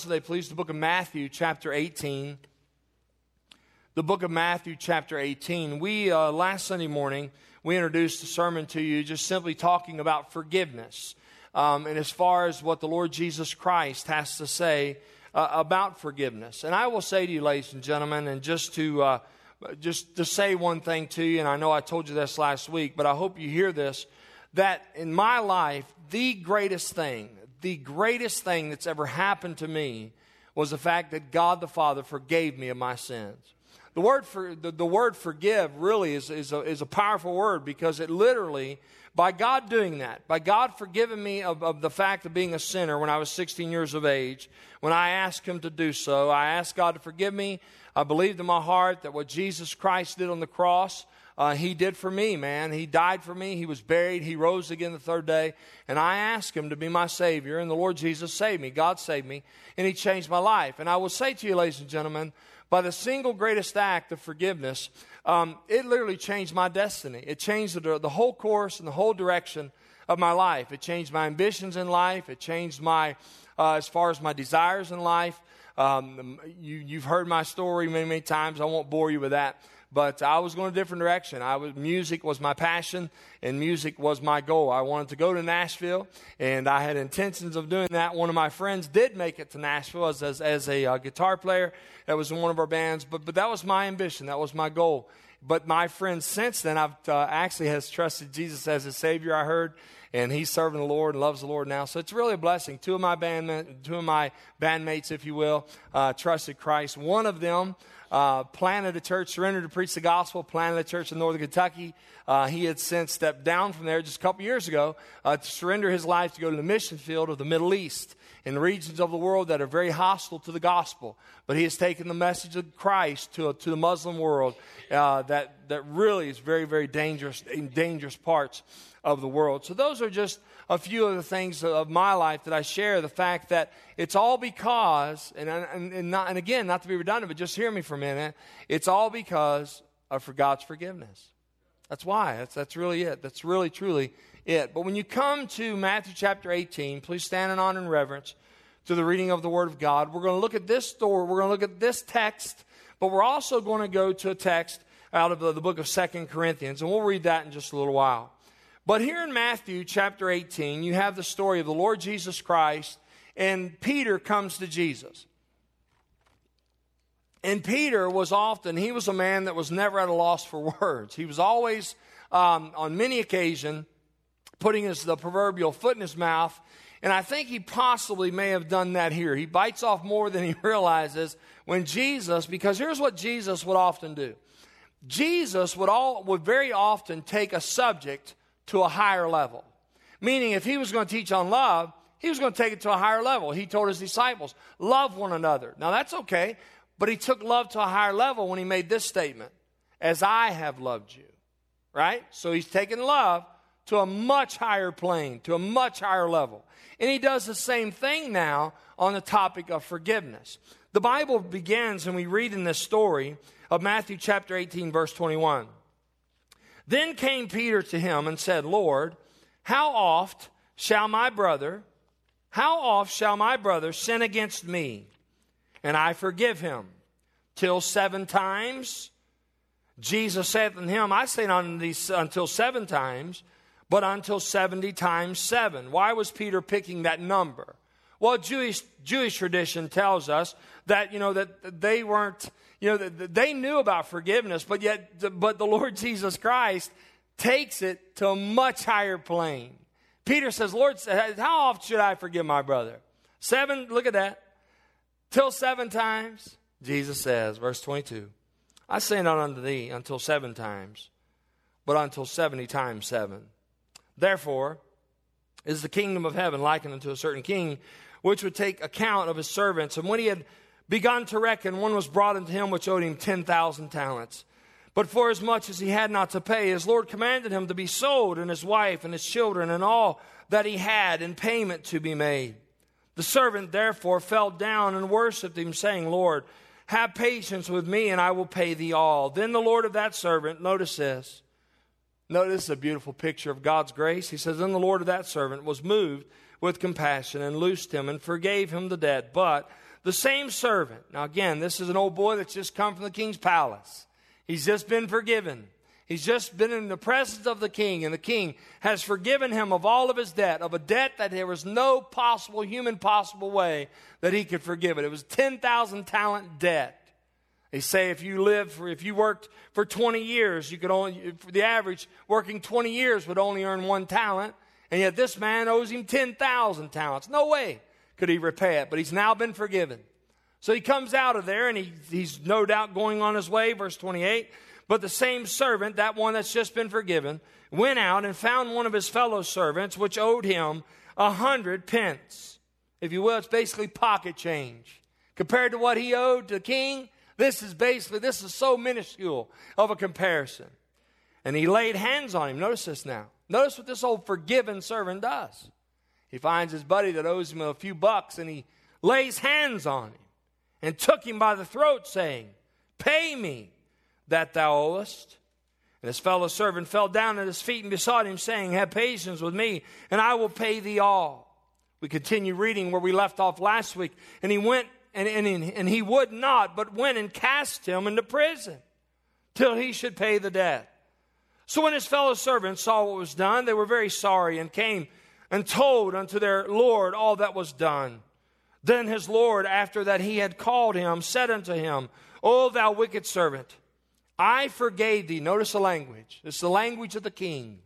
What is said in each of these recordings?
today, please, the book of Matthew, chapter 18. The book of Matthew, chapter 18. We, last Sunday morning, we introduced a sermon to you just simply talking about forgiveness. And as far as what the Lord Jesus Christ has to say about forgiveness. And I will say to you, ladies and gentlemen, and just to say one thing to you, and I know I told you this last week, but I hope you hear this, that in my life, the greatest thing that's ever happened to me was the fact that God the Father forgave me of my sins. The word forgive really is a powerful word, because it literally, by God doing that, by God forgiving me of the fact of being a sinner when I was 16 years of age, when I asked Him to do so, I asked God to forgive me. I believed in my heart that what Jesus Christ did on the cross, He did for me, man. He died for me. He was buried. He rose again the third day. And I asked Him to be my Savior. And the Lord Jesus saved me. God saved me. And He changed my life. And I will say to you, ladies and gentlemen, by the single greatest act of forgiveness, it literally changed my destiny. It changed the whole course and the whole direction of my life. It changed my ambitions in life. It changed as far as my desires in life. You've heard my story many, many times. I won't bore you with that. But I was going a different direction. Music was my passion, and music was my goal. I wanted to go to Nashville, and I had intentions of doing that. One of my friends did make it to Nashville as a guitar player. That was in one of our bands, but that was my ambition. That was my goal. But my friend since then, actually has trusted Jesus as his Savior, I heard, and he's serving the Lord and loves the Lord now. So it's really a blessing. Two of my bandmates, if you will, trusted Christ. One of them planted a church, surrendered to preach the gospel, planted a church in northern Kentucky. He had since stepped down from there just a couple years ago to surrender his life to go to the mission field of the Middle East, in regions of the world that are very hostile to the gospel. But he has taken the message of Christ to the Muslim world that really is very, very dangerous in dangerous parts of the world. So those are just a few of the things of my life that I share. The fact that it's all because, and again, not to be redundant, but just hear me for a minute. It's all because of God's forgiveness. That's why. That's really it. That's really, truly it. But when you come to Matthew chapter 18, please stand in honor and reverence to the reading of the Word of God. We're going to look at this story. We're going to look at this text, but we're also going to go to a text out of the book of 2 Corinthians, and we'll read that in just a little while. But here in Matthew chapter 18, you have the story of the Lord Jesus Christ, and Peter comes to Jesus. And Peter was a man that was never at a loss for words. He was always, on many occasions, putting the proverbial foot in his mouth. And I think he possibly may have done that here. He bites off more than he realizes when Jesus, because here's what Jesus would often do. Jesus would very often take a subject to a higher level. Meaning, if he was going to teach on love, he was going to take it to a higher level. He told his disciples, love one another. Now that's okay, but he took love to a higher level when he made this statement, as I have loved you. Right? So he's taken love to a much higher plane, to a much higher level. And he does the same thing now on the topic of forgiveness. The Bible begins, and we read in this story of Matthew chapter 18, verse 21. Then came Peter to him and said, Lord, how oft shall my brother sin against me, and I forgive him? Till 7 times? Jesus saith unto him, I say not unto thee until 7 times, but until 70 times 7. Why was Peter picking that number? Well, Jewish tradition tells us that, that they weren't, that they knew about forgiveness, but the Lord Jesus Christ takes it to a much higher plane. Peter says, Lord, how often should I forgive my brother? 7, look at that. Till 7 times? Jesus says, verse 22, I say not unto thee until 7 times, but until 70 times 7. Therefore is the kingdom of heaven likened unto a certain king, which would take account of his servants. And when he had begun to reckon, one was brought unto him which owed him 10,000 talents. But for as much as he had not to pay, his Lord commanded him to be sold, and his wife, and his children, and all that he had, in payment to be made. The servant therefore fell down and worshipped him, saying, Lord, have patience with me, and I will pay thee all. Then the Lord of that servant, notice this is a beautiful picture of God's grace. He says, then the Lord of that servant was moved with compassion and loosed him and forgave him the debt. But the same servant. Now again, this is an old boy that's just come from the king's palace. He's just been forgiven. He's just been in the presence of the king, and the king has forgiven him of all of his debt, of a debt that there was no possible, human possible way that he could forgive it. It was 10,000 talent debt. They say if you worked for 20 years, you could only, for the average, working 20 years would only earn 1 talent, and yet this man owes him 10,000 talents. No way could he repay it, but he's now been forgiven. So he comes out of there, and he's no doubt going on his way, verse 28. But the same servant, that one that's just been forgiven, went out and found one of his fellow servants, which owed him 100 pence. If you will, it's basically pocket change. Compared to what he owed to the king, this is so minuscule of a comparison. And he laid hands on him. Notice this now. Notice what this old forgiven servant does. He finds his buddy that owes him a few bucks, and he lays hands on him and took him by the throat, saying, "Pay me that thou owest." And his fellow servant fell down at his feet and besought him, saying, "Have patience with me, and I will pay thee all." We continue reading where we left off last week. And he went, and he would not, but went and cast him into prison till he should pay the debt. So when his fellow servants saw what was done, they were very sorry, and came and told unto their Lord all that was done. Then his Lord, after that he had called him, said unto him, "O thou wicked servant, I forgave thee." Notice the language. It's the language of the king.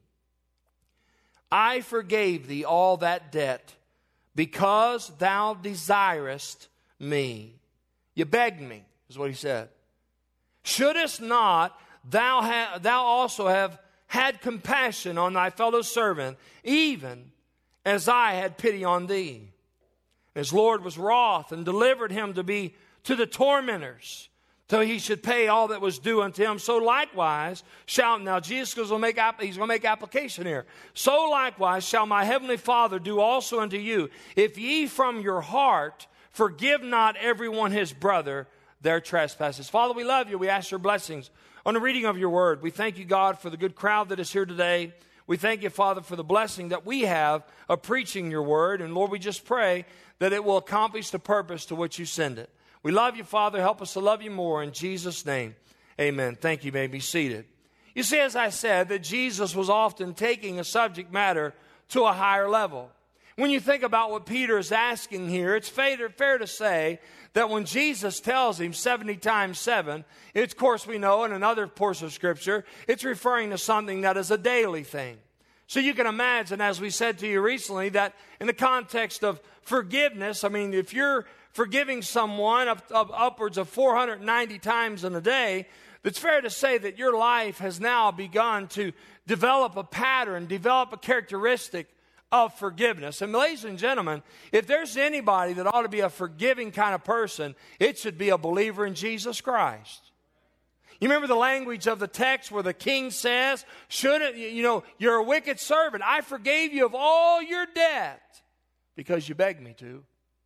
"I forgave thee all that debt because thou desirest me." You begged me, is what he said. "Shouldest not thou also have had compassion on thy fellow servant, even as I had pity on thee?" His Lord was wroth and delivered him to the tormentors, till he should pay all that was due unto him. So likewise now Jesus he's going to make application here. "So likewise shall my heavenly Father do also unto you, if ye from your heart forgive not everyone his brother their trespasses." Father, we love you. We ask your blessings on the reading of your word. We thank you, God, for the good crowd that is here today. We thank you, Father, for the blessing that we have of preaching your word. And Lord, we just pray that it will accomplish the purpose to which you send it. We love you, Father. Help us to love you more. In Jesus' name, amen. Thank you. You may be seated. You see, as I said, that Jesus was often taking a subject matter to a higher level. When you think about what Peter is asking here, it's fair to say that when Jesus tells him 70 times 7, it's, of course, we know in another portion of Scripture, it's referring to something that is a daily thing. So you can imagine, as we said to you recently, that in the context of forgiveness, I mean, if you're forgiving someone upwards of 490 times in a day, it's fair to say that your life has now begun to develop a pattern, develop a characteristic of forgiveness. And ladies and gentlemen, if there's anybody that ought to be a forgiving kind of person, it should be a believer in Jesus Christ. You remember the language of the text where the king says, "You're a wicked servant. I forgave you of all your debt because you begged me to."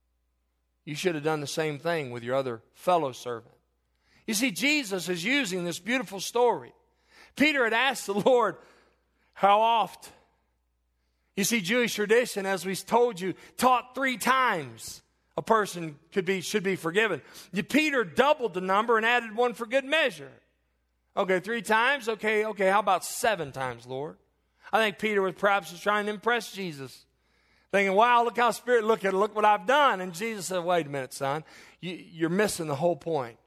You should have done the same thing with your other fellow servant. You see, Jesus is using this beautiful story. Peter had asked the Lord, "How oft?" You see, Jewish tradition, as we told you, taught 3 times a person should be forgiven. Peter doubled the number and added 1 for good measure. Okay, 3 times? Okay, how about 7 times, Lord? I think Peter was perhaps trying to impress Jesus, thinking, "Wow, look how Spirit, look what I've done." And Jesus said, "Wait a minute, son. You're missing the whole point.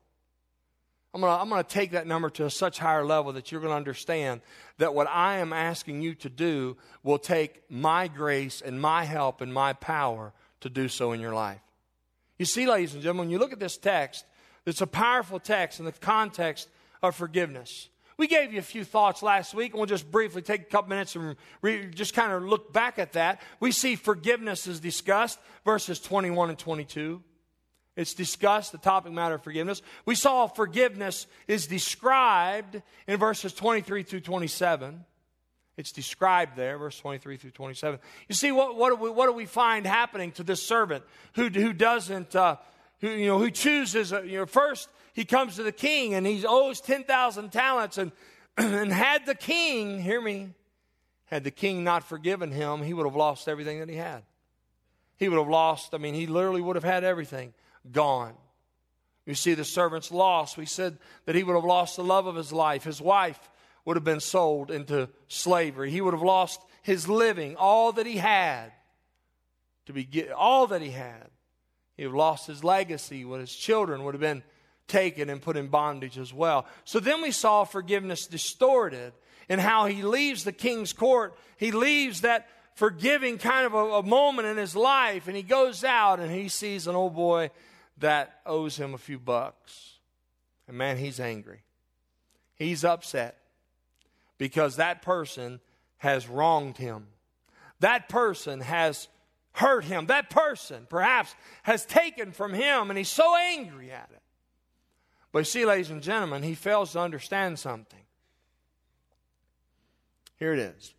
I'm going to take that number to a such higher level that you're going to understand that what I am asking you to do will take my grace and my help and my power to do so in your life." You see, ladies and gentlemen, when you look at this text, it's a powerful text in the context of forgiveness. We gave you a few thoughts last week, and we'll just briefly take a couple minutes and just kind of look back at that. We see forgiveness is discussed, verses 21 and 22. It's discussed, the topic matter of forgiveness. We saw forgiveness is described in verses 23 through 27. It's described there, verse 23 through 27. You see, what do we find happening to this servant who chooses, first he comes to the king and he owes 10,000 talents and had the king, hear me, had the king not forgiven him, he would have lost everything that he had. He would have lost, he literally would have had everything gone. You see the servant's loss. We said that he would have lost the love of his life. His wife would have been sold into slavery. He would have lost his living, all that he had. All that he had. He would have lost his legacy. When his children would have been taken and put in bondage as well. So then we saw forgiveness distorted in how he leaves the king's court. He leaves that forgiving kind of a moment in his life, and he goes out and he sees an old boy that owes him a few bucks. And man, he's angry. He's upset because that person has wronged him. That person has hurt him. That person perhaps has taken from him, and he's so angry at it. But you see, ladies and gentlemen, he fails to understand something. Here it is.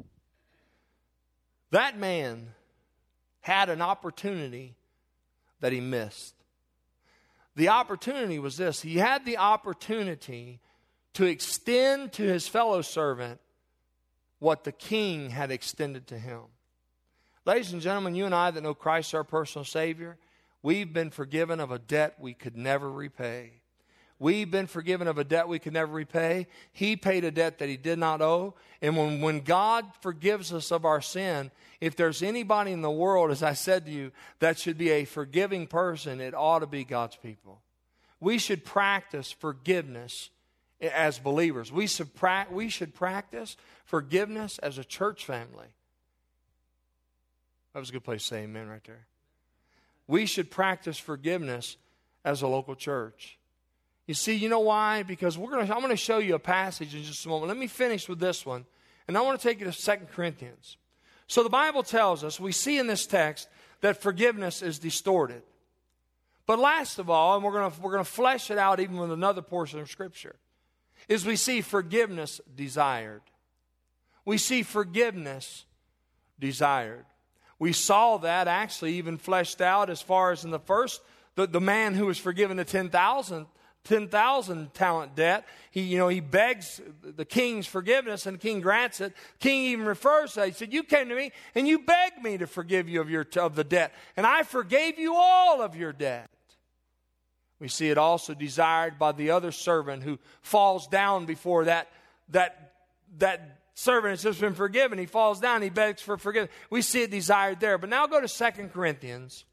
That man had an opportunity that he missed. The opportunity was this. He had the opportunity to extend to his fellow servant what the king had extended to him. Ladies and gentlemen, you and I that know Christ our personal Savior, we've been forgiven of a debt we could never repay. We've been forgiven of a debt we could never repay. He paid a debt that he did not owe. And when God forgives us of our sin, if there's anybody in the world, as I said to you, that should be a forgiving person, it ought to be God's people. We should practice forgiveness as believers. We should practice forgiveness as a church family. That was a good place to say amen right there. We should practice forgiveness as a local church. You see, you know why? Because I'm going to show you a passage in just a moment. Let me finish with this one. And I want to take you to 2 Corinthians. So the Bible tells us, we see in this text, that forgiveness is distorted. But last of all, and we're going to flesh it out even with another portion of Scripture, is we see forgiveness desired. We see forgiveness desired. We saw that actually even fleshed out as far as in the first, the man who was forgiven the 10,000 talent debt. He begs the king's forgiveness, and the king grants it. The king even refers to it. He said, "You came to me and you begged me to forgive you of the debt, and I forgave you all of your debt." We see it also desired by the other servant who falls down before that servant has just been forgiven. He falls down, he begs for forgiveness. We see it desired there. But now go to 2 Corinthians.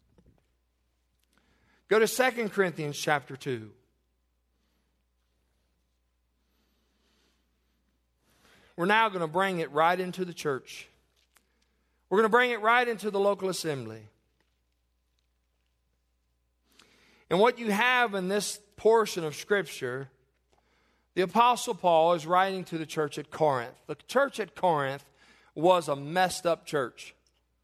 Go to 2 Corinthians chapter 2. We're now going to bring it right into the church. We're going to bring it right into the local assembly. And what you have in this portion of Scripture, the Apostle Paul is writing to the church at Corinth. The church at Corinth was a messed up church.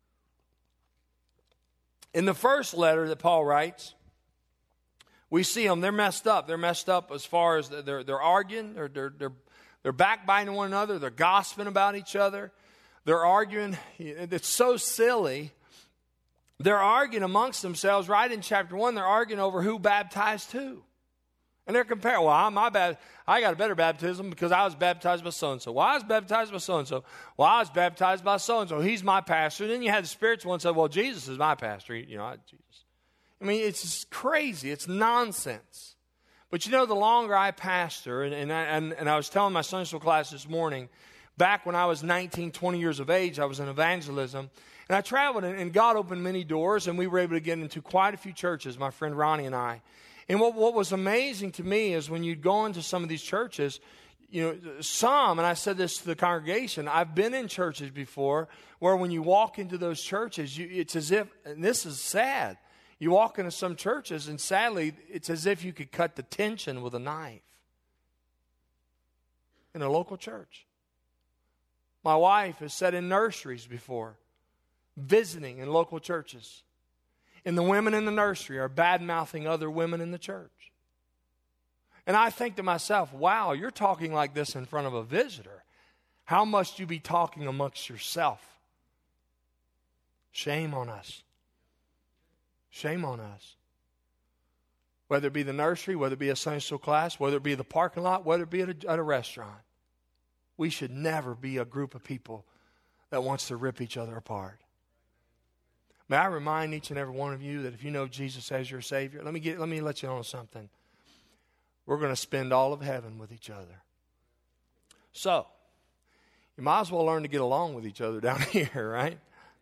In the first letter that Paul writes, we see them, they're messed up. They're messed up as far as they're arguing, they're backbiting one another, they're gossiping about each other, they're arguing. It's so silly. They're arguing amongst themselves. Right in chapter 1, they're arguing over who baptized who. And they're comparing, well, I got a better baptism because I was baptized by so-and-so. Well, I was baptized by so-and-so. Well, I was baptized by so-and-so. He's my pastor. And then you had the spiritual one say, well, Jesus is my pastor. Jesus. I mean, it's just crazy. It's nonsense. But the longer I pastor, and I was telling my Sunday school class this morning, back when I was 19, 20 years of age, I was in evangelism. And I traveled, and God opened many doors, and we were able to get into quite a few churches, my friend Ronnie and I. And what was amazing to me is when you'd go into some of these churches, some, and I said this to the congregation, I've been in churches before where when you walk into those churches, it's as if, and this is sad, you walk into some churches and sadly, it's as if you could cut the tension with a knife in a local church. My wife has sat in nurseries before, visiting in local churches. And the women in the nursery are bad-mouthing other women in the church. And I think to myself, wow, you're talking like this in front of a visitor. How must you be talking amongst yourself? Shame on us. Shame on us. Whether it be the nursery, whether it be a Sunday school class, whether it be the parking lot, whether it be at a restaurant. We should never be a group of people that wants to rip each other apart. May I remind each and every one of you that if you know Jesus as your Savior, let me let you know something. We're going to spend all of heaven with each other. So, you might as well learn to get along with each other down here, right?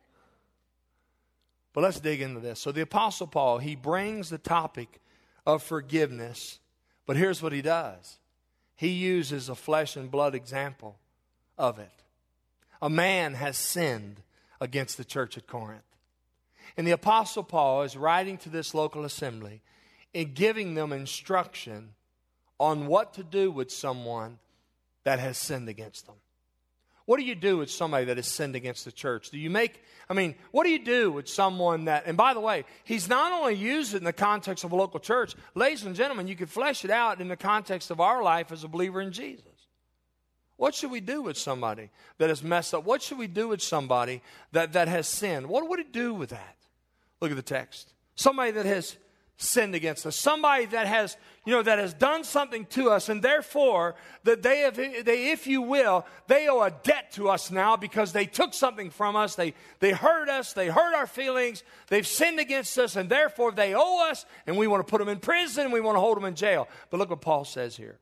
But let's dig into this. So the Apostle Paul, he brings the topic of forgiveness, but here's what he does. He uses a flesh and blood example of it. A man has sinned against the church at Corinth. And the Apostle Paul is writing to this local assembly and giving them instruction on what to do with someone that has sinned against them. What do you do with somebody that has sinned against the church? What do you do with someone that, and by the way, he's not only used it in the context of a local church. Ladies and gentlemen, you could flesh it out in the context of our life as a believer in Jesus. What should we do with somebody that has messed up? What should we do with somebody that has sinned? What would it do with that? Look at the text. Somebody that has sinned against us. Somebody that has, that has done something to us, and therefore that they, if you will, they owe a debt to us now because they took something from us. They hurt us. They hurt our feelings. They've sinned against us, and therefore they owe us, and we want to put them in prison. We want to hold them in jail. But look what Paul says here.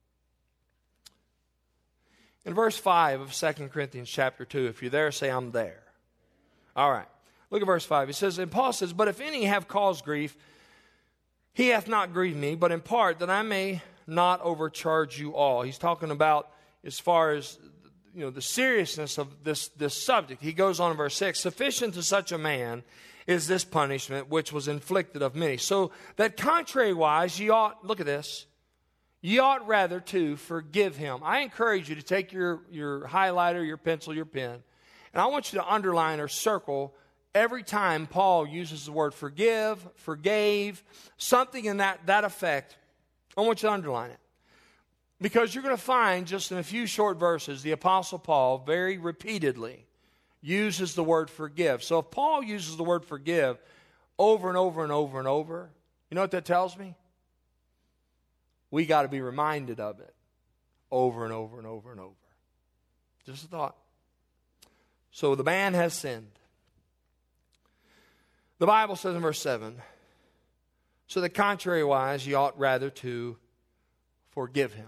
In verse 5 of 2 Corinthians chapter 2, if you're there, say, I'm there. All right. Look at verse 5. He says, and Paul says, but if any have caused grief, he hath not grieved me, but in part that I may not overcharge you all. He's talking about as far as the seriousness of this subject. He goes on in verse 6, sufficient to such a man is this punishment which was inflicted of many. So that contrariwise ye ought, look at this, ye ought rather to forgive him. I encourage you to take your highlighter, your pencil, your pen, and I want you to underline or circle every time Paul uses the word forgive, forgave, something in that effect. I want you to underline it. Because you're going to find just in a few short verses, the Apostle Paul very repeatedly uses the word forgive. So if Paul uses the word forgive over and over and over and over, you know what that tells me? We got to be reminded of it over and over and over and over. Just a thought. So the man has sinned. The Bible says in verse 7, so that contrariwise ye ought rather to forgive him.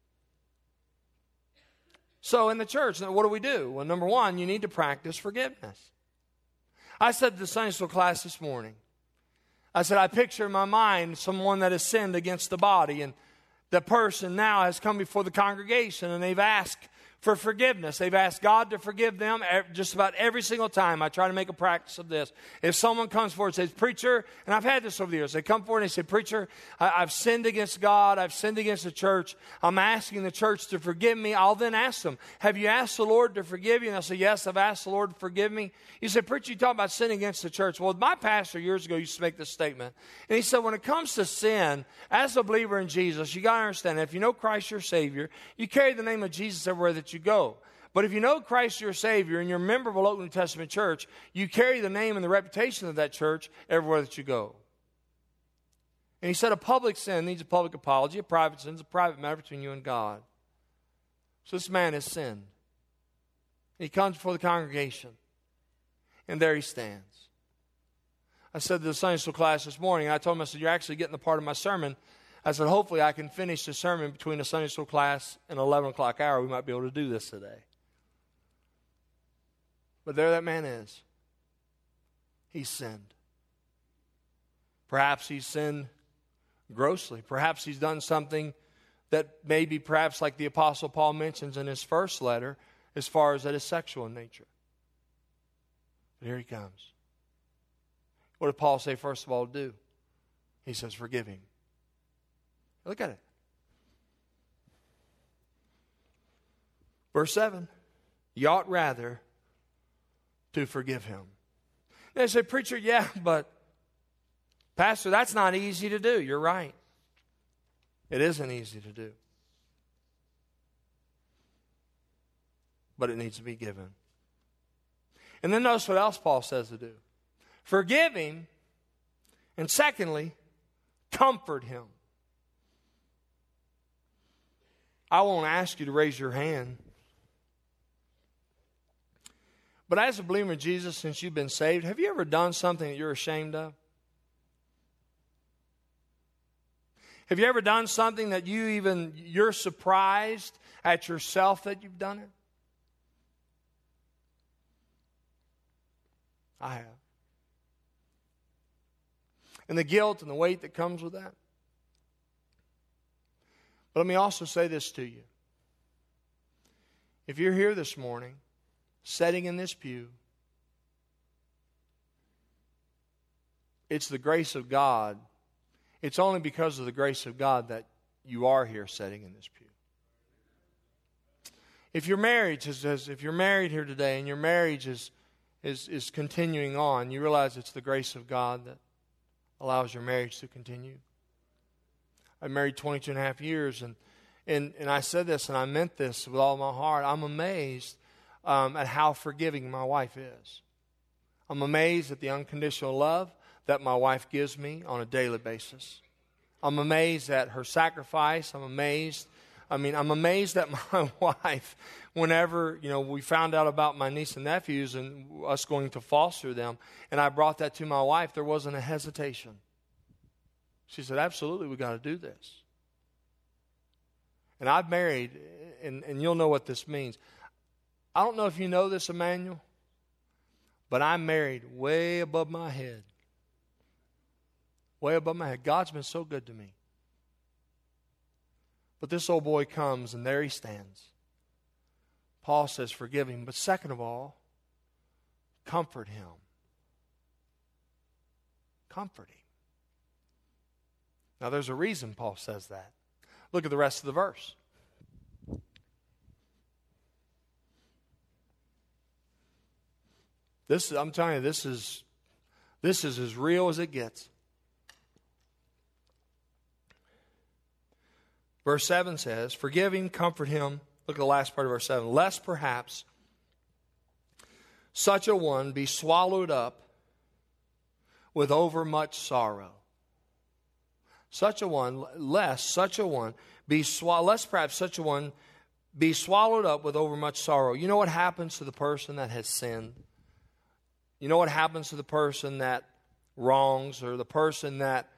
So in the church, what do we do? Well, number one, you need to practice forgiveness. I said to the Sunday school class this morning, I said, I picture in my mind someone that has sinned against the body, and the person now has come before the congregation and they've asked for forgiveness. They've asked God to forgive them just about every single time. I try to make a practice of this. If someone comes forward and says, preacher, and I've had this over the years, they come forward and they say, preacher, I've sinned against God. I've sinned against the church. I'm asking the church to forgive me. I'll then ask them, have you asked the Lord to forgive you? And they'll say, yes, I've asked the Lord to forgive me. You say, preacher, you talk about sinning against the church. Well, my pastor years ago used to make this statement. And he said, when it comes to sin, as a believer in Jesus, you got to understand that if you know Christ your Savior, you carry the name of Jesus everywhere that you go. But if you know Christ your Savior and you're a member of a local New Testament church, you carry the name and the reputation of that church everywhere that you go. And he said a public sin needs a public apology. A private sin is a private matter between you and God. So this man has sinned. He comes before the congregation. And there he stands. I said to the Sunday school class this morning, I told him, I said, you're actually getting the part of my sermon. I said, hopefully I can finish the sermon between the Sunday school class and 11 o'clock hour. We might be able to do this today. But there that man is. He's sinned. Perhaps he's sinned grossly. Perhaps he's done something that maybe perhaps like the Apostle Paul mentions in his first letter, as far as that is sexual in nature. But here he comes. What did Paul say first of all to do? He says, forgive him. Look at it. Verse 7. You ought rather to forgive him. And they say, preacher, yeah, but pastor, that's not easy to do. You're right. It isn't easy to do. But it needs to be given. And then notice what else Paul says to do. Forgive him, and secondly, comfort him. I won't ask you to raise your hand. But as a believer in Jesus, since you've been saved, have you ever done something that you're ashamed of? Have you ever done something that you're surprised at yourself that you've done it? I have. And the guilt and the weight that comes with that. But let me also say this to you. If you're here this morning, sitting in this pew, it's the grace of God. It's only because of the grace of God that you are here sitting in this pew. If your marriage if you're married here today and your marriage is continuing on, you realize it's the grace of God that allows your marriage to continue. I married 22 and a half years, and I said this, and I meant this with all my heart. I'm amazed at how forgiving my wife is. I'm amazed at the unconditional love that my wife gives me on a daily basis. I'm amazed at her sacrifice. I'm amazed at my wife whenever, we found out about my niece and nephews and us going to foster them, and I brought that to my wife, there wasn't a hesitation. She said, absolutely, we got to do this. And I've married, and you'll know what this means. I don't know if you know this, Emmanuel, but I'm married way above my head. Way above my head. God's been so good to me. But this old boy comes, and there he stands. Paul says, forgive him. But second of all, comfort him. Comfort him. Now, there's a reason Paul says that. Look at the rest of the verse. I'm telling you, this is as real as it gets. Verse 7 says, forgive him, comfort him. Look at the last part of verse 7. Lest perhaps such a one be swallowed up with overmuch sorrow. Lest perhaps such a one be swallowed up with overmuch sorrow. You know what happens to the person that has sinned? You know what happens to the person that wrongs, or the person that,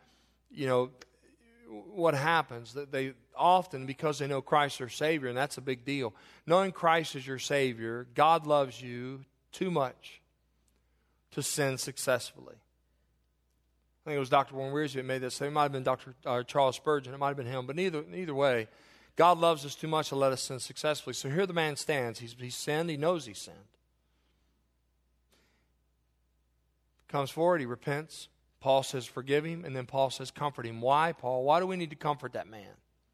what happens? That they often, because they know Christ is their Savior, and that's a big deal. Knowing Christ is your Savior, God loves you too much to sin successfully. I think it was Dr. Warren Wiersbe that made that statement. It might have been Dr. Charles Spurgeon. It might have been him. But either way, God loves us too much to let us sin successfully. So here the man stands. He's sinned. He knows he sinned. Comes forward. He repents. Paul says, forgive him. And then Paul says, comfort him. Why, Paul? Why do we need to comfort that man?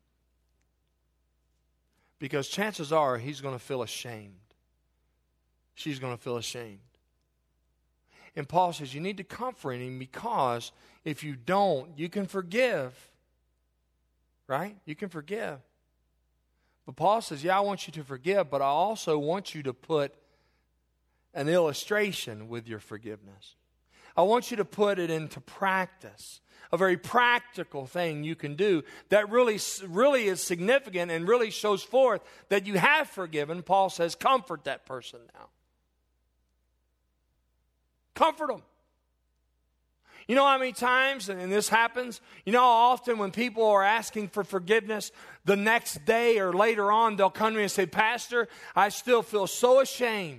Because chances are he's going to feel ashamed. She's going to feel ashamed. And Paul says you need to comfort him, because if you don't, you can forgive. Right? You can forgive. But Paul says, I want you to forgive, but I also want you to put an illustration with your forgiveness. I want you to put it into practice. A very practical thing you can do that really is significant and really shows forth that you have forgiven. Paul says, comfort that person now. Comfort them. You know how many times, and this happens, how often when people are asking for forgiveness, the next day or later on, they'll come to me and say, Pastor, I still feel so ashamed.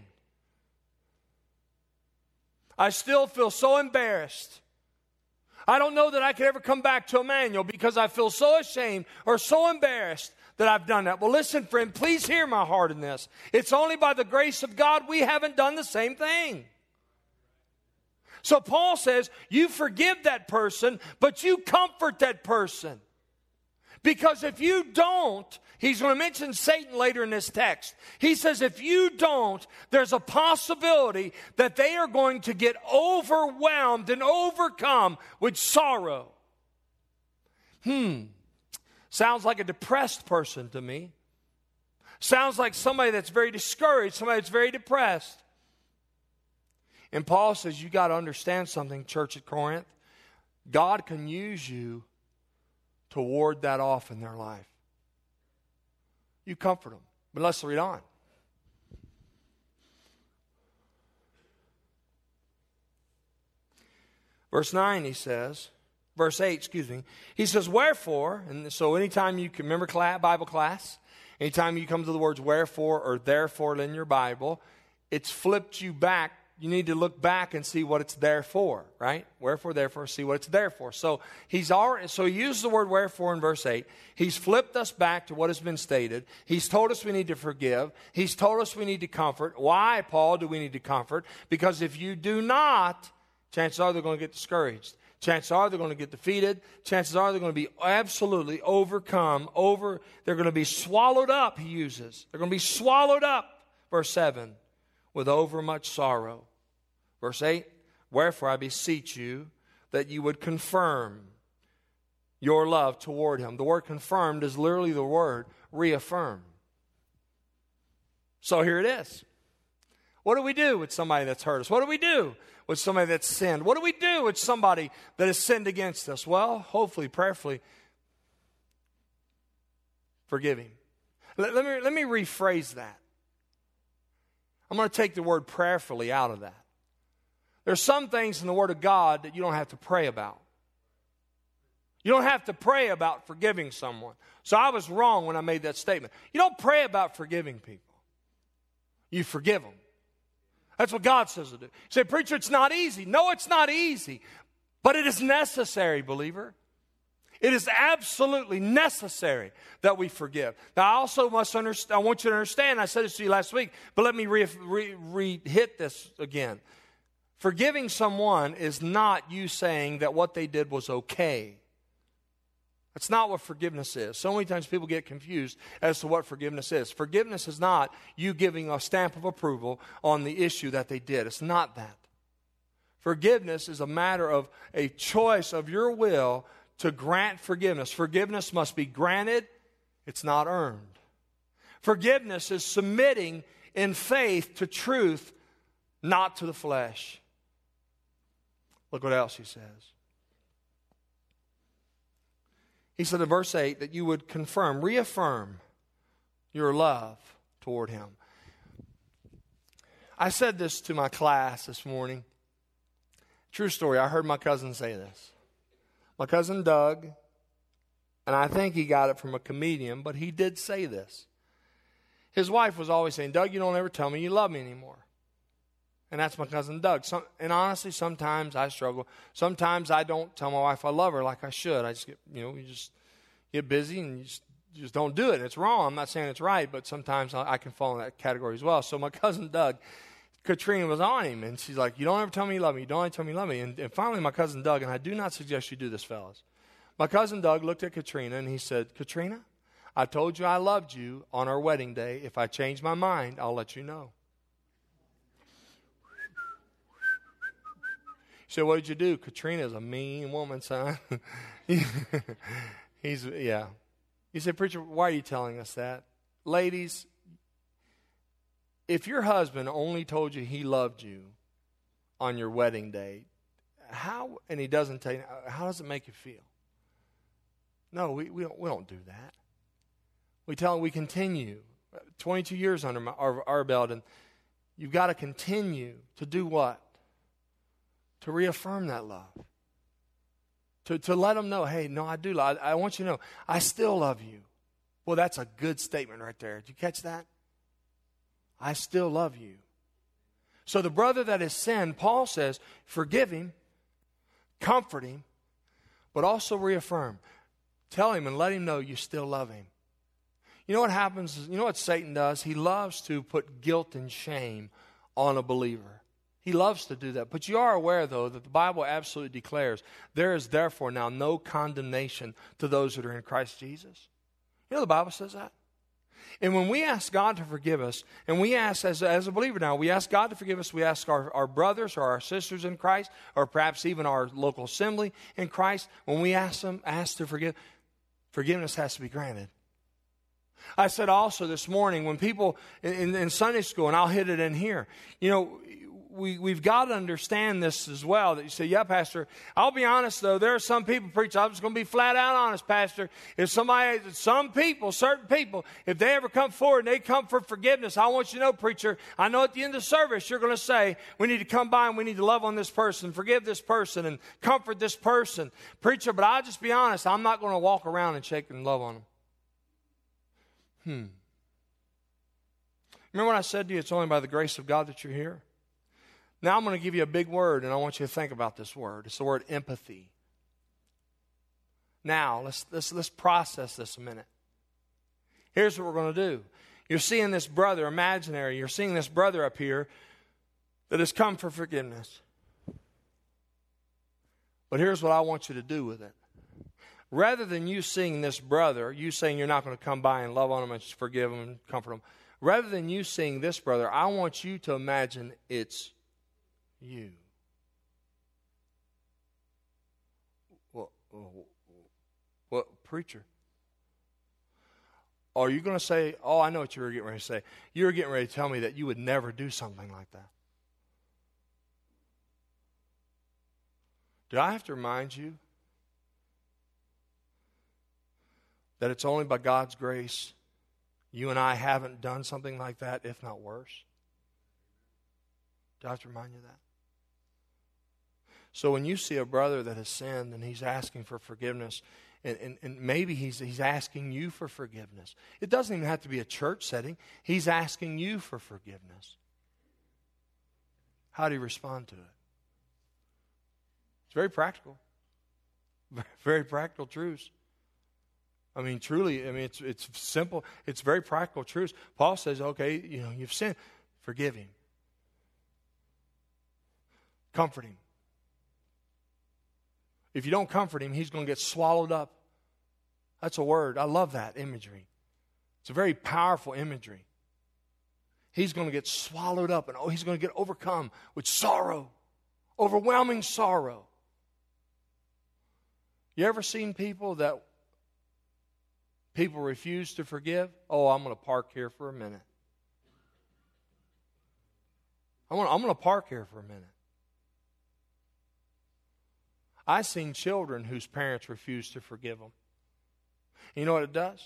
I still feel so embarrassed. I don't know that I could ever come back to Emmanuel because I feel so ashamed or so embarrassed that I've done that. Well, listen, friend, please hear my heart in this. It's only by the grace of God we haven't done the same thing. So Paul says, you forgive that person, but you comfort that person. Because if you don't, he's going to mention Satan later in this text. He says if you don't, there's a possibility that they are going to get overwhelmed and overcome with sorrow. Sounds like a depressed person to me. Sounds like somebody that's very discouraged, somebody that's very depressed. And Paul says you got to understand something, church at Corinth. God can use you to ward that off in their life. You comfort them. But let's read on. Verse 9, he says, verse 8, excuse me. He says, wherefore, and so anytime you can remember Bible class, anytime you come to the words wherefore or therefore in your Bible, it's flipped you back. You need to look back and see what it's there for, right? Wherefore, therefore, see what it's there for. So he uses the word wherefore in verse 8. He's flipped us back to what has been stated. He's told us we need to forgive. He's told us we need to comfort. Why, Paul, do we need to comfort? Because if you do not, chances are they're going to get discouraged. Chances are they're going to get defeated. Chances are they're going to be absolutely overcome. They're going to be swallowed up, he uses. They're going to be swallowed up, verse 7. With overmuch sorrow. Verse 8, wherefore I beseech you that you would confirm your love toward him. The word confirmed is literally the word reaffirm. So here it is. What do we do with somebody that's hurt us? What do we do with somebody that's sinned? What do we do with somebody that has sinned against us? Well, hopefully, prayerfully, forgive him. Let me rephrase that. I'm going to take the word prayerfully out of that. There's some things in the Word of God that you don't have to pray about. You don't have to pray about forgiving someone. So I was wrong when I made that statement. You don't pray about forgiving people. You forgive them. That's what God says to do. You say, preacher, it's not easy. No, it's not easy. But it is necessary, believer. It is absolutely necessary that we forgive. Now, I also must understand, I want you to understand, I said this to you last week, but let me hit this again. Forgiving someone is not you saying that what they did was okay. That's not what forgiveness is. So many times people get confused as to what forgiveness is. Forgiveness is not you giving a stamp of approval on the issue that they did. It's not that. Forgiveness is a matter of a choice of your will to grant forgiveness. Forgiveness must be granted. It's not earned. Forgiveness is submitting in faith to truth, not to the flesh. Look what else he says. He said in verse 8 that you would confirm, reaffirm your love toward him. I said this to my class this morning. True story, I heard my cousin say this. My cousin Doug, and I think he got it from a comedian, but he did say this. His wife was always saying, Doug, you don't ever tell me you love me anymore. And that's my cousin Doug. And honestly, sometimes I struggle. Sometimes I don't tell my wife I love her like I should. I just get, you just get busy and you just don't do it. It's wrong. I'm not saying it's right, but sometimes I can fall in that category as well. So my cousin Doug, Katrina was on him, and she's like, you don't ever tell me you love me. You don't ever tell me you love me. And finally, my cousin Doug, and I do not suggest you do this, fellas. My cousin Doug looked at Katrina, and he said, Katrina, I told you I loved you on our wedding day. If I change my mind, I'll let you know. He said, what did you do? Katrina's a mean woman, son. Yeah. He said, preacher, why are you telling us that? Ladies, if your husband only told you he loved you on your wedding day, and he doesn't tell you, how does it make you feel? No, we don't do that. We tell him we continue. 22 years under our belt, and you've got to continue to do what? To reaffirm that love. To let them know, hey, no, I do love. I want you to know, I still love you. Well, that's a good statement right there. Did you catch that? I still love you. So the brother that has sinned, Paul says, forgive him, comfort him, but also reaffirm. Tell him and let him know you still love him. You know what happens? You know what Satan does? He loves to put guilt and shame on a believer. He loves to do that. But you are aware, though, that the Bible absolutely declares there is therefore now no condemnation to those that are in Christ Jesus. You know the Bible says that? And when we ask God to forgive us, and we ask, as a believer now, we ask God to forgive us, we ask our brothers or our sisters in Christ, or perhaps even our local assembly in Christ, when we ask to forgive, forgiveness has to be granted. I said also this morning, when people in Sunday school, and I'll hit it in here, we've got to understand this as well. That you say, yeah, Pastor, I'll be honest, though. There are some people, preach, I'm just going to be flat out honest, Pastor. If some people, certain people, if they ever come forward and they come for forgiveness, I want you to know, preacher, I know at the end of the service you're going to say, we need to come by and we need to love on this person, forgive this person, and comfort this person. Preacher, but I'll just be honest, I'm not going to walk around and shake and love on them. Remember when I said to you, it's only by the grace of God that you're here? Now I'm going to give you a big word, and I want you to think about this word. It's the word empathy. Now, let's process this a minute. Here's what we're going to do. You're seeing this brother, imaginary, you're seeing this brother up here that has come for forgiveness. But here's what I want you to do with it. Rather than you seeing this brother, you saying you're not going to come by and love on him and forgive him and comfort him, rather than you seeing this brother, I want you to imagine it's you. What preacher? Are you going to say, oh, I know what you were getting ready to say. You were getting ready to tell me that you would never do something like that. Do I have to remind you that it's only by God's grace you and I haven't done something like that, if not worse? Do I have to remind you of that? So when you see a brother that has sinned and he's asking for forgiveness, and maybe he's asking you for forgiveness. It doesn't even have to be a church setting. He's asking you for forgiveness. How do you respond to it? It's very practical. Very practical truths. I mean, truly, it's simple. It's very practical truths. Paul says, okay, you've sinned. Forgive him. Comfort him. If you don't comfort him, he's going to get swallowed up. That's a word. I love that imagery. It's a very powerful imagery. He's going to get swallowed up, and he's going to get overcome with sorrow, overwhelming sorrow. You ever seen people refuse to forgive? Oh, I'm going to park here for a minute. I'm going to park here for a minute. I've seen children whose parents refuse to forgive them. You know what it does?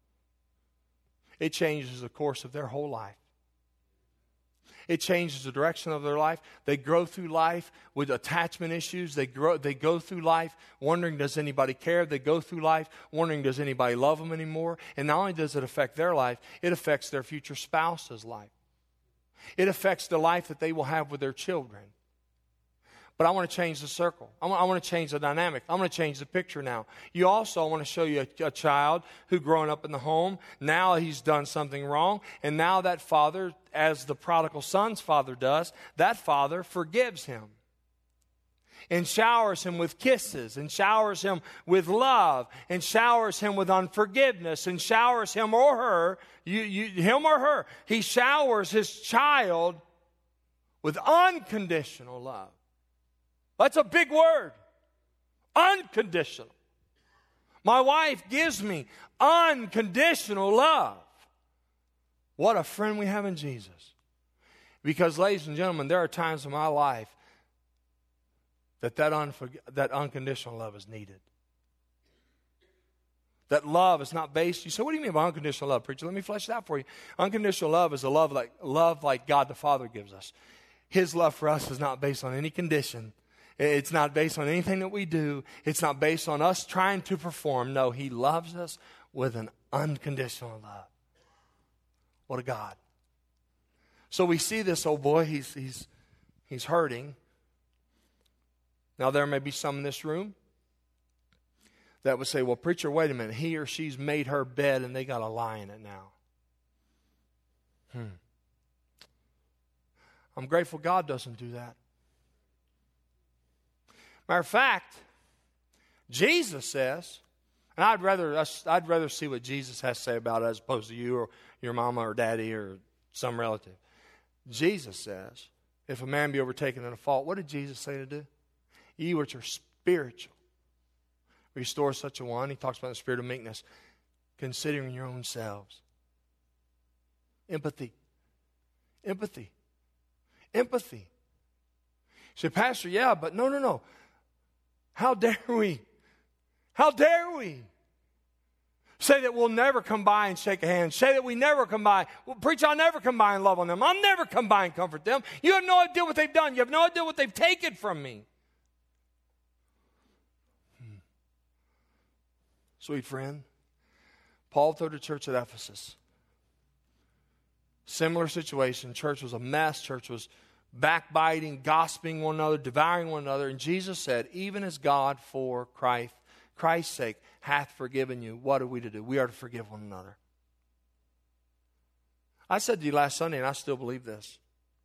It changes the course of their whole life. It changes the direction of their life. They grow through life with attachment issues. They go through life wondering, does anybody care? They go through life wondering, does anybody love them anymore? And not only does it affect their life, it affects their future spouse's life. It affects the life that they will have with their children. But I want to change the circle. I want to change the dynamic. I want to change the picture now. You also want to show you a child who growing up in the home. Now he's done something wrong. And now that father, as the prodigal son's father does, that father forgives him. And showers him with kisses. And showers him with love. And showers him with unforgiveness. And showers him or her, him or her. He showers his child with unconditional love. That's a big word. Unconditional. My wife gives me unconditional love. What a friend we have in Jesus. Because, ladies and gentlemen, there are times in my life that unconditional love is needed. That love is not based. You say, what do you mean by unconditional love, preacher? Let me flesh it out for you. Unconditional love is a love like God the Father gives us. His love for us is not based on any condition. It's not based on anything that we do. It's not based on us trying to perform. No, He loves us with an unconditional love. What a God. So we see this old boy, he's hurting. Now there may be some in this room that would say, well, preacher, wait a minute. He or she's made her bed and they got to lie in it now. I'm grateful God doesn't do that. Matter of fact, Jesus says, and I'd rather see what Jesus has to say about it as opposed to you or your mama or daddy or some relative. Jesus says, if a man be overtaken in a fault, what did Jesus say to do? Ye which are spiritual, restore such a one. He talks about the spirit of meekness, considering your own selves. Empathy. Empathy. Empathy. say, Pastor, yeah, but no. How dare we? How dare we? Say that we'll never come by and shake a hand. Say that we never come by. Well, preacher, I'll never come by and love on them. I'll never come by and comfort them. You have no idea what they've done. You have no idea what they've taken from me. Sweet friend, Paul told the church at Ephesus, similar situation. Church was a mess. Church was backbiting, gossiping one another, devouring one another. And Jesus said, even as God for Christ's sake hath forgiven you, what are we to do? We are to forgive one another. I said to you last Sunday, and I still believe this.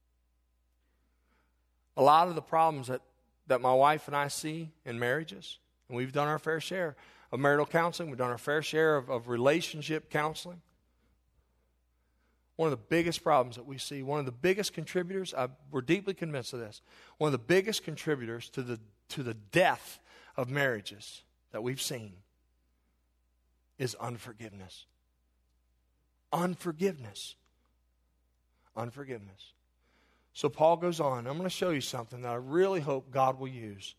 A lot of the problems that my wife and I see in marriages, and we've done our fair share of marital counseling, we've done our fair share of relationship counseling. One of the biggest problems that we see, one of the biggest contributors, we're deeply convinced of this, one of the biggest contributors to the death of marriages that we've seen is unforgiveness. Unforgiveness. Unforgiveness. So Paul goes on. I'm going to show you something that I really hope God will use.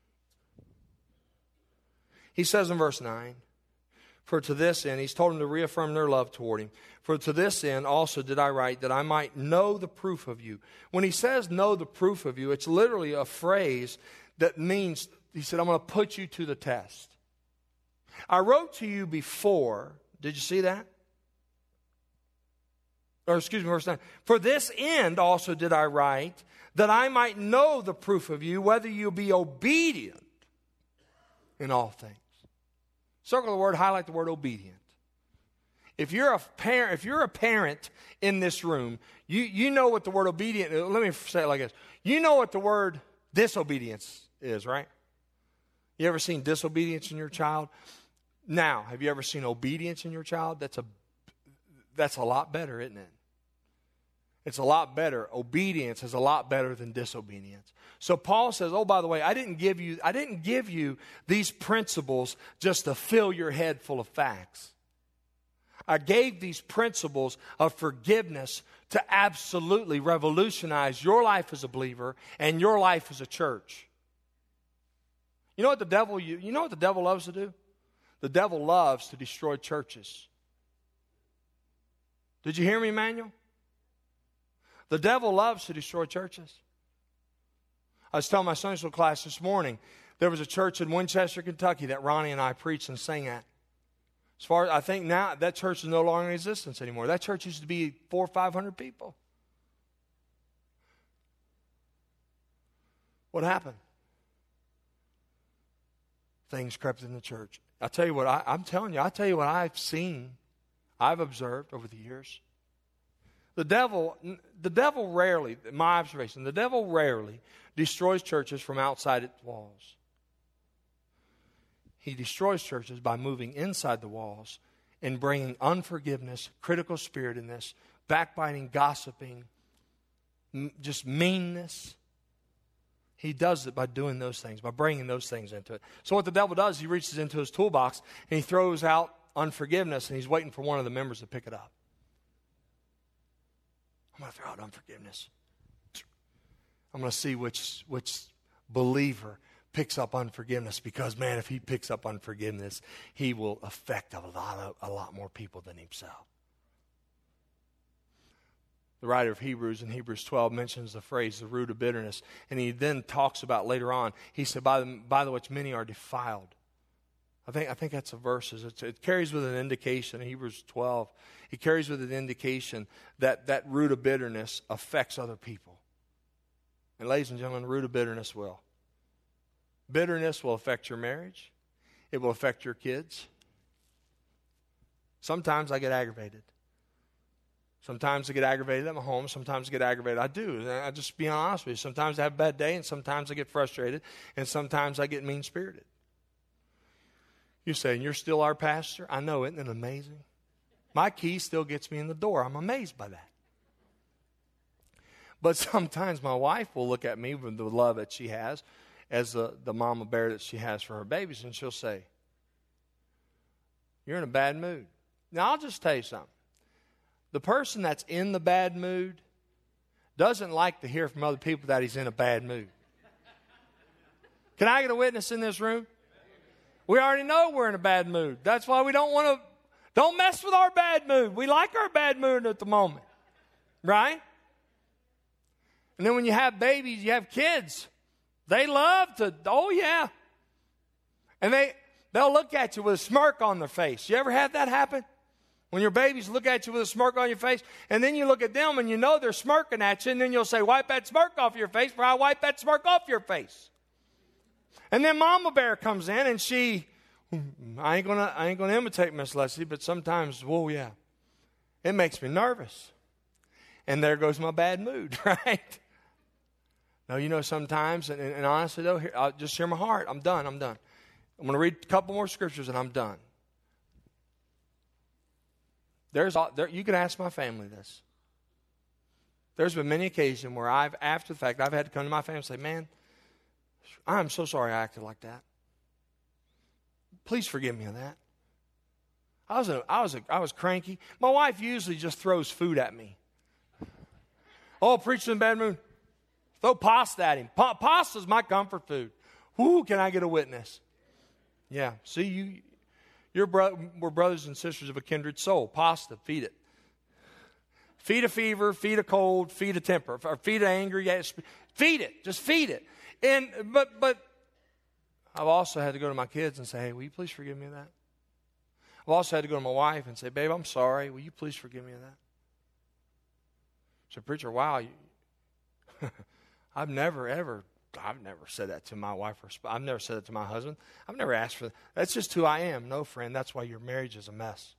He says in verse 9, for to this end, he's told them to reaffirm their love toward him. For to this end also did I write, that I might know the proof of you. When he says know the proof of you, it's literally a phrase that means, he said, I'm going to put you to the test. I wrote to you before. Did you see that? Or excuse me, verse 9. For this end also did I write, that I might know the proof of you, whether you be obedient in all things. Circle the word, highlight the word obedient. If you're a parent in this room, you know what the word obedient is. Let me say it like this. You know what the word disobedience is, right? You ever seen disobedience in your child? Now, have you ever seen obedience in your child? That's a lot better, isn't it? It's a lot better. Obedience is a lot better than disobedience. So Paul says, oh, by the way, I didn't give you these principles just to fill your head full of facts. I gave these principles of forgiveness to absolutely revolutionize your life as a believer and your life as a church. You know what the devil loves to do? The devil loves to destroy churches. Did you hear me, Emmanuel? The devil loves to destroy churches. I was telling my Sunday school class this morning, there was a church in Winchester, Kentucky that Ronnie and I preached and sang at. As far as I think now, that church is no longer in existence anymore. That church used to be 400 or 500 people. What happened? Things crept in the church. I'll tell you what I've seen, I've observed over the years. The devil rarely, my observation, the devil rarely destroys churches from outside its walls. He destroys churches by moving inside the walls and bringing unforgiveness, critical spiritedness, backbiting, gossiping, just meanness. He does it by doing those things, by bringing those things into it. So what the devil does, he reaches into his toolbox and he throws out unforgiveness and he's waiting for one of the members to pick it up. I'm going to throw out unforgiveness. I'm going to see which believer picks up unforgiveness, because, man, if he picks up unforgiveness, he will affect a lot more people than himself. The writer of Hebrews in Hebrews 12 mentions the phrase, the root of bitterness, and he then talks about later on, he said, by the which many are defiled. I think that's a verse. It carries with an indication, in Hebrews 12, it carries with an indication that root of bitterness affects other people. And ladies and gentlemen, the root of bitterness will. Bitterness will affect your marriage. It will affect your kids. Sometimes I get aggravated. Sometimes I get aggravated at my home. Sometimes I get aggravated. I do. I just be honest with you. Sometimes I have a bad day, and sometimes I get frustrated, and sometimes I get mean-spirited. You say, and you're still our pastor? I know, isn't it amazing? My key still gets me in the door. I'm amazed by that. But sometimes my wife will look at me with the love that she has as the mama bear that she has for her babies, and she'll say, you're in a bad mood. Now, I'll just tell you something. The person that's in the bad mood doesn't like to hear from other people that he's in a bad mood. Can I get a witness in this room? We already know we're in a bad mood. That's why we don't mess with our bad mood. We like our bad mood at the moment. Right? And then when you have babies, you have kids. They love to, oh yeah. And they'll look at you with a smirk on their face. You ever had that happen? When your babies look at you with a smirk on your face, and then you look at them and you know they're smirking at you, and then you'll say, wipe that smirk off your face, or I'll wipe that smirk off your face. And then Mama Bear comes in and she, I ain't gonna imitate Miss Leslie, but sometimes, whoa, yeah. It makes me nervous. And there goes my bad mood, right? No, you know, sometimes, and honestly though, I'll just share my heart. I'm done. I'm going to read a couple more scriptures and I'm done. You can ask my family this. There's been many occasions where after the fact, I've had to come to my family and say, man, I'm so sorry I acted like that. Please forgive me of that. I was cranky. My wife usually just throws food at me. Oh, preacher in bad mood. Throw pasta at him. Pasta's my comfort food. Whoo, can I get a witness? Yeah. See, we're brothers and sisters of a kindred soul. Pasta, feed it. Feed a fever, feed a cold, feed a temper, or feed an anger. Yes, feed it. Just feed it. But I've also had to go to my kids and say, hey, will you please forgive me of that? I've also had to go to my wife and say, babe, I'm sorry. Will you please forgive me of that? So, preacher, wow, I've never said that to my wife. I've never said it to my husband. I've never asked for that. That's just who I am. No, friend, that's why your marriage is a mess.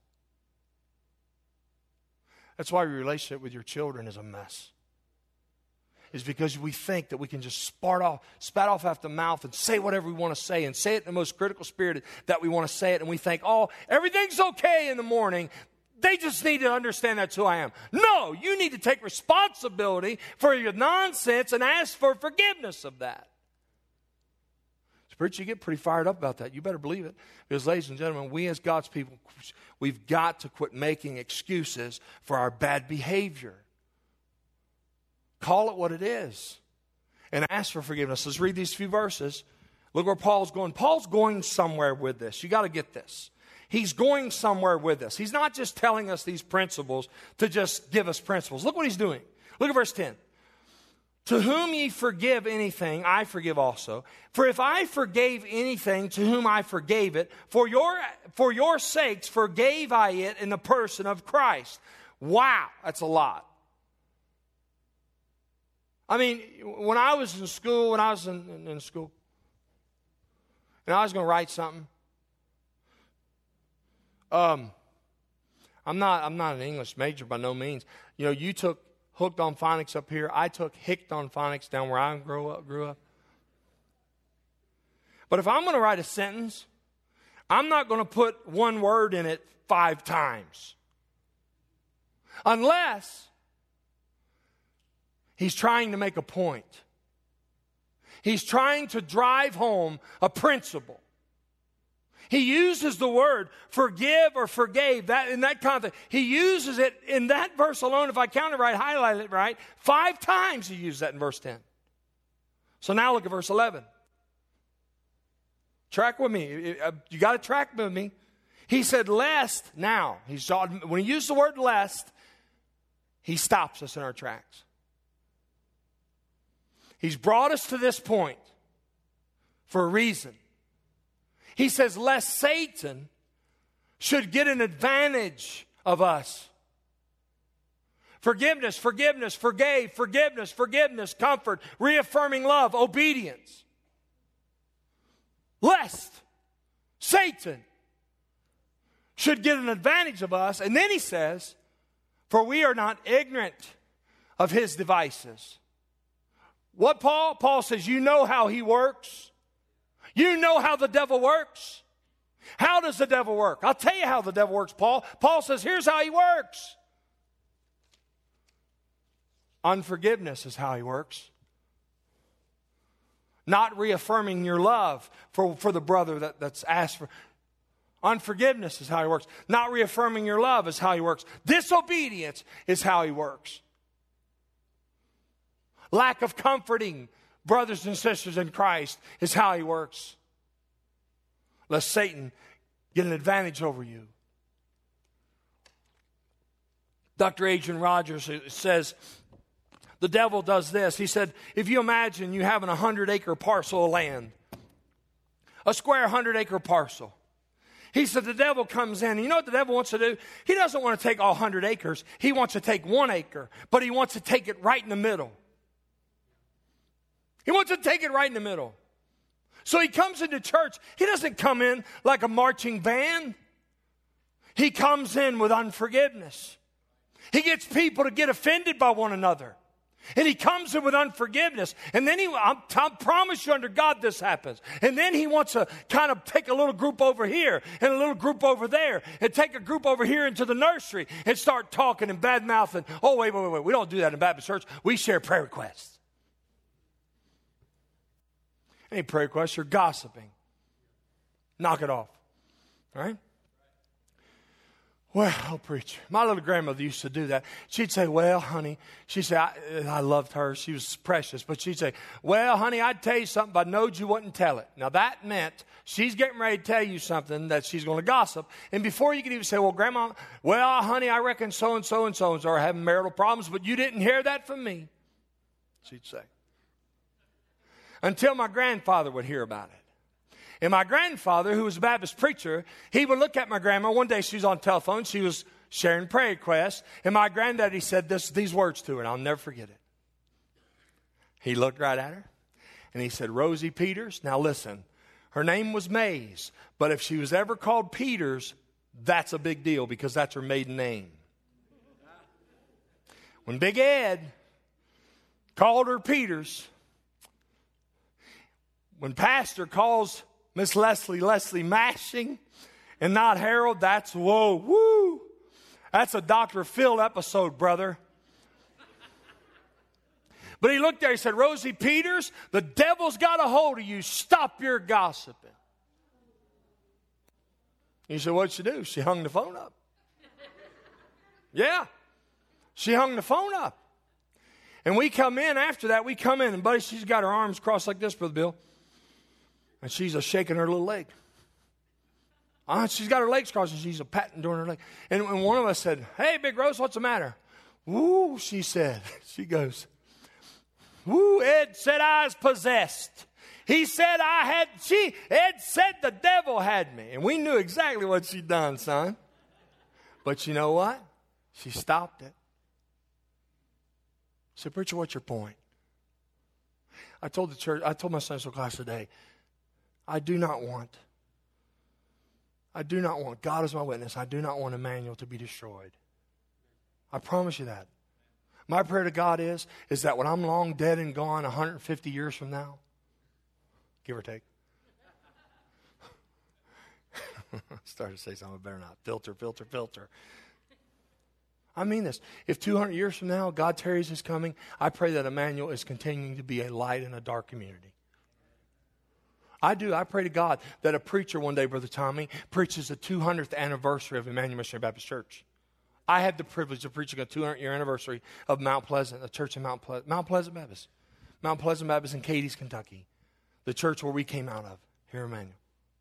That's why your relationship with your children is a mess. Is because we think that we can just spat off after the mouth and say whatever we want to say and say it in the most critical spirit that we want to say it. And we think, oh, everything's okay in the morning. They just need to understand that's who I am. No, you need to take responsibility for your nonsense and ask for forgiveness of that. So, preacher, you get pretty fired up about that. You better believe it. Because, ladies and gentlemen, we as God's people, we've got to quit making excuses for our bad behavior. Call it what it is and ask for forgiveness. Let's read these few verses. Look where Paul's going. Paul's going somewhere with this. You got to get this. He's going somewhere with us. He's not just telling us these principles to just give us principles. Look what he's doing. Look at verse 10. To whom ye forgive anything, I forgive also. For if I forgave anything to whom I forgave it, for your sakes forgave I it in the person of Christ. Wow, that's a lot. I mean, when I was in school, and I was going to write something, I'm not an English major by no means. You know, you took hooked on phonics up here. I took hicked on phonics down where I grew up. But if I'm going to write a sentence, I'm not going to put one word in it 5 times. Unless he's trying to make a point. He's trying to drive home a principle. He uses the word forgive or forgave, that in that context. He uses it in that verse alone, if I count it right, highlight it right, 5 times he used that in verse 10. So now look at verse 11. Track with me. You got to track with me. He said, lest, now, when he used the word lest, he stops us in our tracks. He's brought us to this point for a reason. He says, lest Satan should get an advantage of us. Forgiveness, forgiveness, comfort, reaffirming love, obedience. Lest Satan should get an advantage of us. And then he says, for we are not ignorant of his devices. What Paul? Paul says, you know how he works. You know how the devil works. How does the devil work? I'll tell you how the devil works, Paul. Paul says, here's how he works. Unforgiveness is how he works. Not reaffirming your love for the brother that's asked for. Unforgiveness is how he works. Not reaffirming your love is how he works. Disobedience is how he works. Lack of comforting brothers and sisters in Christ, is how he works. Lest Satan get an advantage over you. Dr. Adrian Rogers says, the devil does this. He said, if you imagine you having a 100-acre parcel of land, a square 100-acre parcel. He said the devil comes in, and you know what the devil wants to do? He doesn't want to take all 100 acres. He wants to take 1 acre, but he wants to take it right in the middle. He wants to take it right in the middle. So he comes into church. He doesn't come in like a marching band. He comes in with unforgiveness. He gets people to get offended by one another. And he comes in with unforgiveness. And then I promise you under God this happens. And then he wants to kind of take a little group over here and a little group over there and take a group over here into the nursery and start talking and bad mouthing. Oh, wait. We don't do that in Baptist church. We share prayer requests. Any prayer requests, you're gossiping. Knock it off. All right? Well, preacher, my little grandmother used to do that. She'd say, well, honey, she'd say, I loved her. She was precious. But she'd say, well, honey, I'd tell you something, but I knowed you wouldn't tell it. Now, that meant she's getting ready to tell you something that she's going to gossip. And before you could even say, well, Grandma, well, honey, I reckon so-and-so and so-and-so are having marital problems, but you didn't hear that from me, she'd say. Until my grandfather would hear about it. And my grandfather, who was a Baptist preacher, he would look at my grandma. One day she was on the telephone. She was sharing prayer requests. And my granddaddy said these words to her, and I'll never forget it. He looked right at her, and he said, Rosie Peters. Now listen, her name was Mays. But if she was ever called Peters, that's a big deal because that's her maiden name. When Big Ed called her Peters, when Pastor calls Miss Leslie Mashing and not Harold, that's whoa, woo. That's a Dr. Phil episode, brother. But he looked there, he said, Rosie Peters, the devil's got a hold of you. Stop your gossiping. He said, what'd she do? She hung the phone up. Yeah, she hung the phone up. And we come in after that, and buddy, she's got her arms crossed like this, Brother Bill. And she's shaking her little leg. She's got her legs crossed and she's patting doing her leg. And one of us said, hey, Big Rose, what's the matter? Woo, she said. She goes, woo, Ed said I was possessed. He said Ed said the devil had me. And we knew exactly what she'd done, son. But you know what? She stopped it. I said, preacher, what's your point? I told my Sunday school class today, I do not want, God is my witness, I do not want Emmanuel to be destroyed. I promise you that. My prayer to God is that when I'm long dead and gone 150 years from now, give or take. Started to say something, I better not. Filter. I mean this. If 200 years from now, God tarries his coming, I pray that Emmanuel is continuing to be a light in a dark community. I do. I pray to God that a preacher one day, Brother Tommy, preaches the 200th anniversary of Emmanuel Missionary Baptist Church. I had the privilege of preaching a 200-year anniversary of Mount Pleasant, a church in Mount Pleasant Baptist. Mount Pleasant Baptist in Cadiz, Kentucky. The church where we came out of, here in Emmanuel.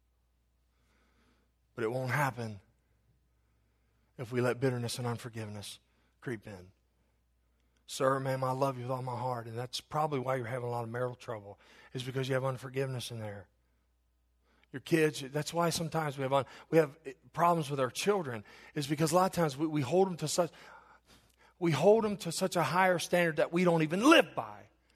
But it won't happen if we let bitterness and unforgiveness creep in. Sir, ma'am, I love you with all my heart, and that's probably why you're having a lot of marital trouble, is because you have unforgiveness in there. Your kids, that's why sometimes we have problems with our children, is because a lot of times we hold them to such a higher standard that we don't even live by.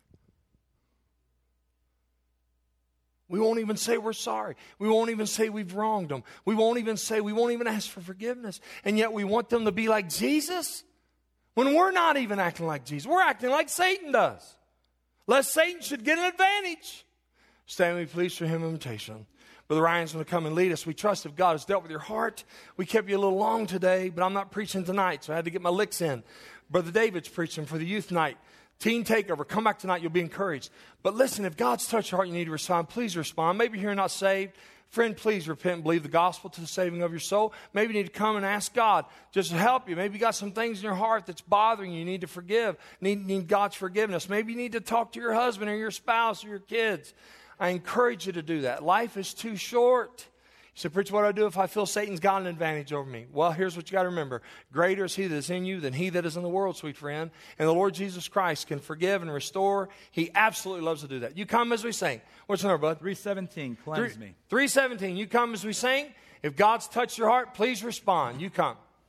We won't even say we're sorry. We won't even say we've wronged them. We won't even ask for forgiveness. And yet we want them to be like Jesus when we're not even acting like Jesus. We're acting like Satan does. Lest Satan should get an advantage. Stand with me, please, for hymn invitation. Brother Ryan's going to come and lead us. We trust if God has dealt with your heart. We kept you a little long today, but I'm not preaching tonight, so I had to get my licks in. Brother David's preaching for the youth night. Teen takeover. Come back tonight. You'll be encouraged. But listen, if God's touched your heart, you need to respond. Please respond. Maybe you're not saved. Friend, please repent and believe the gospel to the saving of your soul. Maybe you need to come and ask God just to help you. Maybe you got some things in your heart that's bothering you. You need to forgive. Need God's forgiveness. Maybe you need to talk to your husband or your spouse or your kids. I encourage you to do that. Life is too short. You say, preacher, what do I do if I feel Satan's got an advantage over me? Well, here's what you got to remember. Greater is he that is in you than he that is in the world, sweet friend. And the Lord Jesus Christ can forgive and restore. He absolutely loves to do that. You come as we sing. What's the number, bud? 317, cleanse me. 317, you come as we sing. If God's touched your heart, please respond. You come.